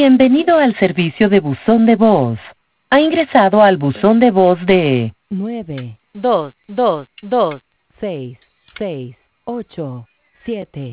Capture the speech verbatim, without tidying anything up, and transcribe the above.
Bienvenido al servicio de buzón de voz. Ha ingresado al buzón de voz de nueve, dos, dos, dos, seis, seis, ocho, siete.